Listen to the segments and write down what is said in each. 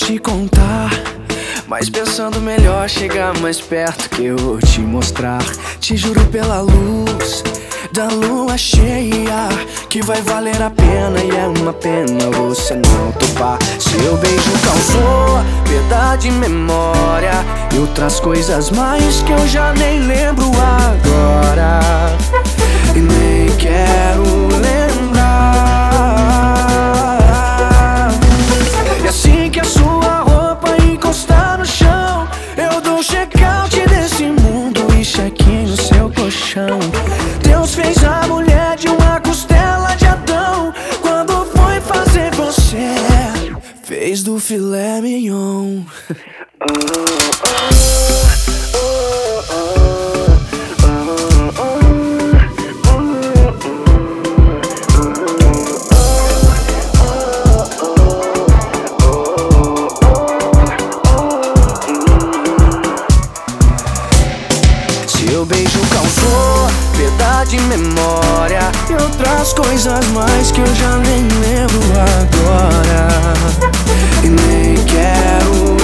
te contar, mas pensando melhor, chegar mais perto que eu vou te mostrar. Te juro pela luz da lua cheia que vai valer a pena, e é uma pena você não topar. Seu beijo causou perda de memória e outras coisas mais que eu já nem lembro agora, e nem quero lembrar. E assim que a sua roupa encostar no chão, eu dou um check-out desse mundo e check-in no seu colchão. Deus fez a mulher de uma costela de Adão, quando foi fazer você, fez do filé mignon. Seu beijo causou perda de memória e outras coisas mais que eu já nem lembro agora, e nem quero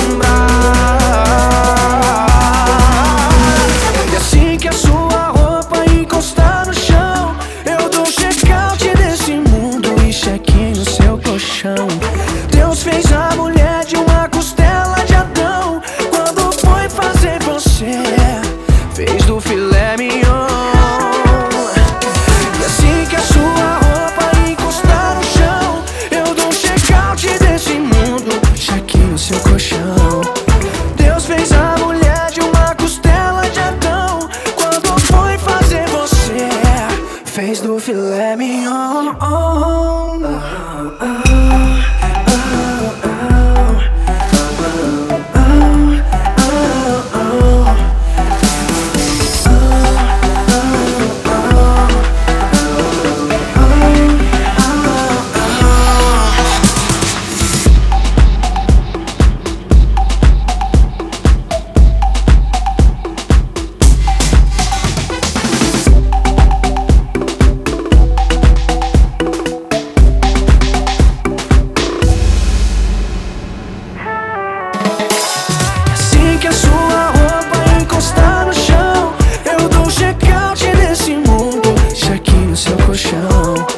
lembrar. E assim que a sua roupa encostar no chão, eu dou um check-out desse mundo e check-in no seu colchão. Deus fez a mulher de uma costela de Adão, quando foi fazer você, fez do filé mignon. E assim que a sua roupa encostar no chão, eu dou um check-out desse mundo, check-in no seu colchão. Deus fez a mulher de uma costela de Adão, quando foi fazer você, fez do filé mignon. Que a sua roupa encostar no chão, eu dou um check-out desse mundo, check-in no seu colchão.